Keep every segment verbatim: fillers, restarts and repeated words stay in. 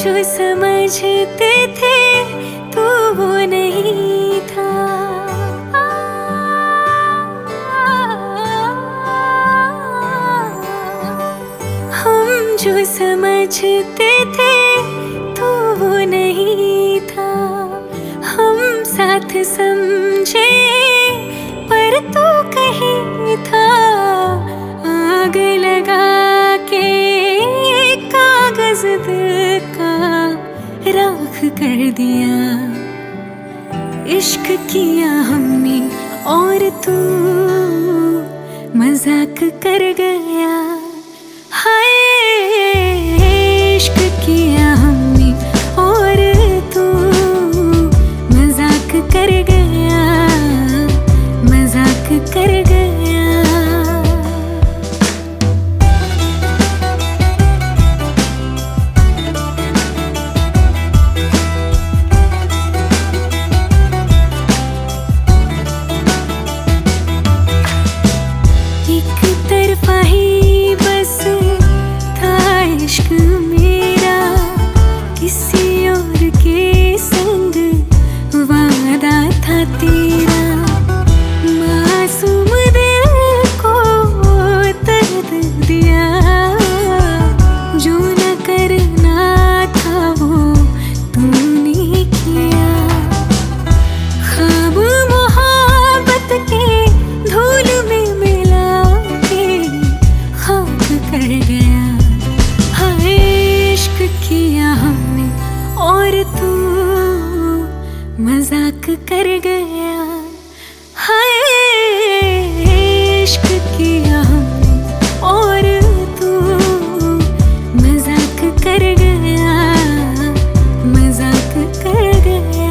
जो समझते थे तू वो नहीं था। हम जो समझते थे तू वो नहीं था। हम साथ समझे पर तू कहीं था। आग लगा के कागज दिल का राख कर दिया। इश्क किया हमने और तू मजाक कर गया। हाय इश्क किया हमने और तू मजाक कर गया, मजाक कर गया। एक तरफा ही बस था इश्क मेरा, किसी और के संग वादा था तेरा। मासूम दिल को दर्द दिया, जो न करना था वो तूने किया। ख्वाब मोहब्बत के धूल में मिला के खाक कर गया। हाय इश्क किया हमने और तू मजाक कर गया। हाय इश्क किया हमने और तू मजाक कर गया, मजाक कर गया।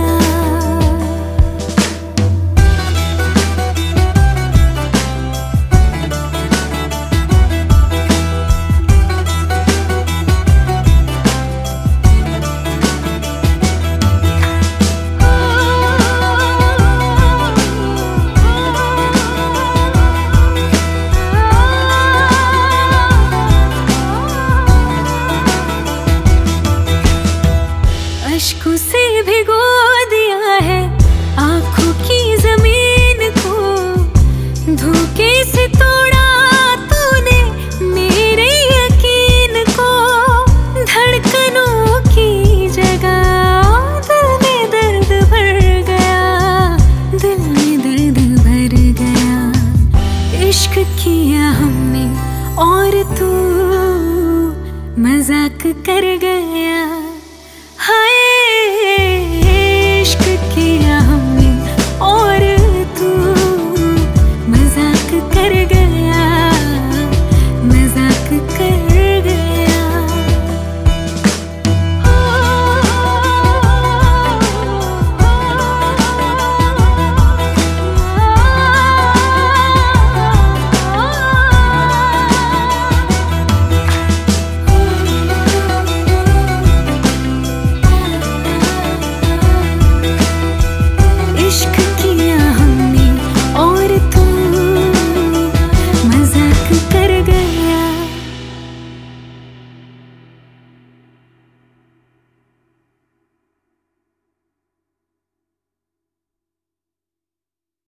अश्कों से भिगो दिया है आँखों